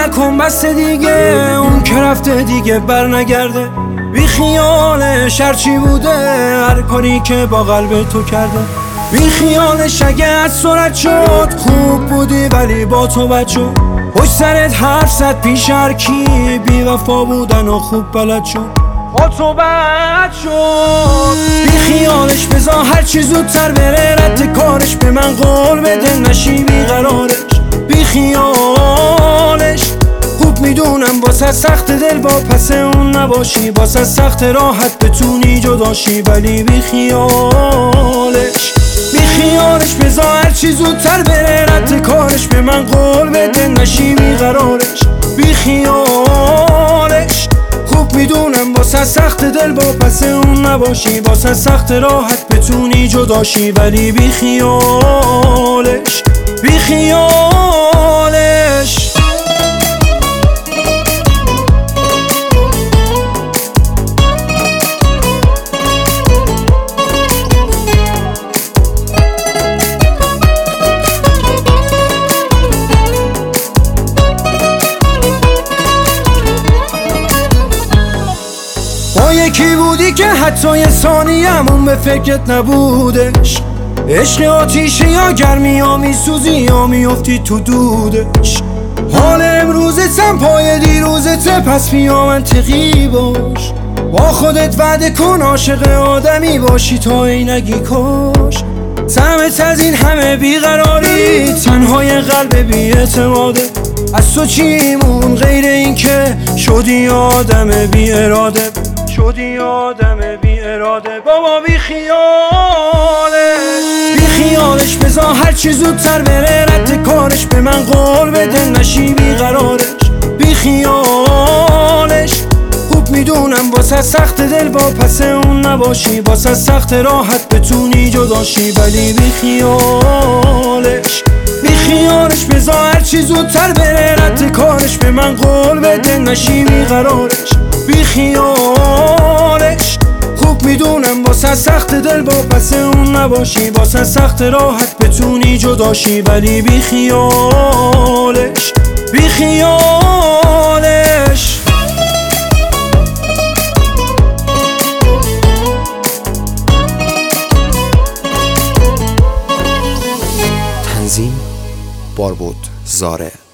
نکن بس دیگه، اون که رفته دیگه بر نگرده. بی خیالش هرچی بوده، هر کاری که با قلب تو کرده. بی خیالش اگه از سرعت شد، خوب بودی ولی با تو بد شد. پشت سرت حرف زد پیش هر کی، بی وفا بودن و خوب بلد شد. با تو بد شد. بی خیالش بذار هرچی زودتر بره، رد کارش به من قول بده، نشی بیقرارش. بی خیالش خوب میدونم واسه سخت دل با پس اون نباشی، واسه سخت راحت بتونی جداشی، ولی بی خیالش. بی خیالش بذار هرچی زودتر بره، رد کارش به من قول بده، نشی بیقرارش. بی خیالش خوب میدونم واسه سخت دل با پس اون نباشی، واسه سخت راحت بتونی جداشی، ولی بی خیالش. بی خیالش. با یکی بودی که حتی یه ثانیه‌مون به فکرت نبودش. عشق آتیشه یا گرمی یا میسوزی یا میافتی تو دودش. حال امروزتم پای دیروزته، پس بیا منطقی باش. با خودت وعده کن عاشق آدمی باشی تا اینگی کاش. سمت از این همه بیقراری، تنهای قلب بی اعتماده. از تو چیمون غیر این که شدی آدم بی اراده، شدی آدم بی اراده. بابا بی خیالش. بی خیالش بذار هرچی زودتر بره، رد کارش به من قول بده، نشی بیقرارش. بی خیالش خوب میدونم واسه سخت دل با پس اون نباشی، واسه سخت راحت بتونی جداشی، ولی بی خیالش. بی خیالش بذار هرچی زودتر بره، رد کارش به من قول بده، نشی بیقرارش. بی خیالش خوب میدونم واسه سخت دل با پس اون نباشی، واسه سخت راحت بتونی جداشی، ولی بی خیالش. بی خیالش. تنظیم باربود زاره.